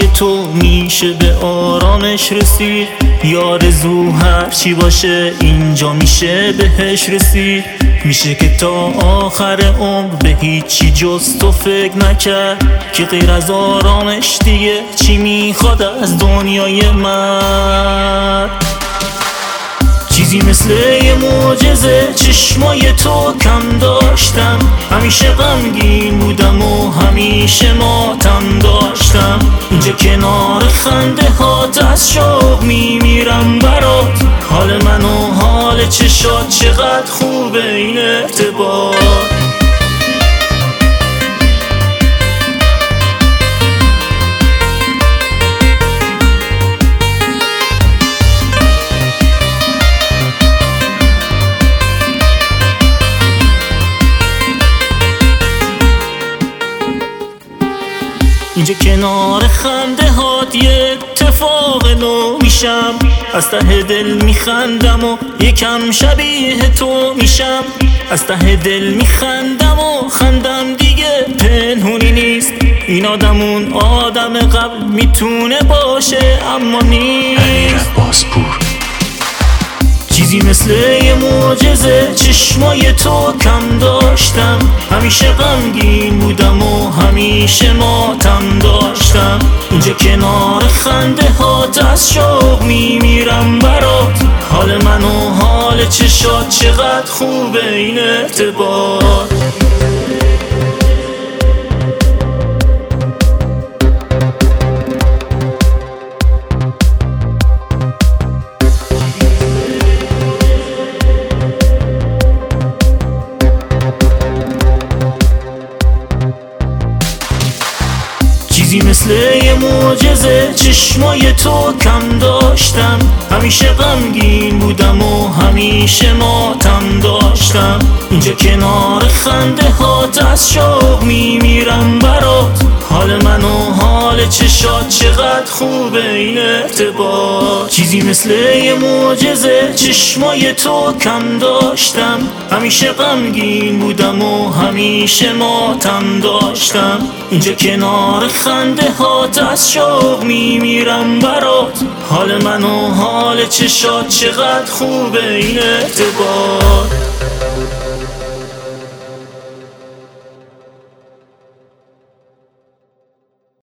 تو میشه به آرامش رسید. یار زو هرچی باشه اینجا میشه بهش رسید. میشه که تا آخر عمر به هیچی جز تو فکر نکرد که غیر از آرامش دیگه چی میخواد از دنیای من. چیزی مثل یه معجزه چشمای تو کم داشتم. همیشه غمگین بودم و همیشه ماتم داشتم. اینجا کنار خنده هات از شوق میمیرم برات. حال من و حال چشات چقدر خوبه این ارتباط. اینجا کنار خنده هات یه اتفاق نو میشم. از ته دل میخندم و یکم شبیه تو میشم. از ته دل میخندم و خندم دیگه پنهونی نیست. این آدم اون آدم قبل میتونه باشه اما نیست. چیزی مثل یه معجزه چشمای تو کم داشتم. همیشه غمگین بودم و همیشه ماتم داشتم. اینجا کنار خنده هات از شوق میمیرم برات. حال من و حال چشات چقدر خوبه این ارتباط. چیزی مثل یه معجزه چشمای تو کم داشتم. همیشه غمگین بودم و همیشه ماتم داشتم. اینجا کنار خنده هات از شوق میمیرم برات. حال من و حال چشات چقدر خوبه این ارتباط. چیزی مثل یه معجزه چشمای تو کم داشتم. همیشه غمگین بودم و همیشه ماتم داشتم. اینجا کنار خنده هات از شوق میمیرم برات. حال من و حال چشات چقدر خوبه این ارتباط.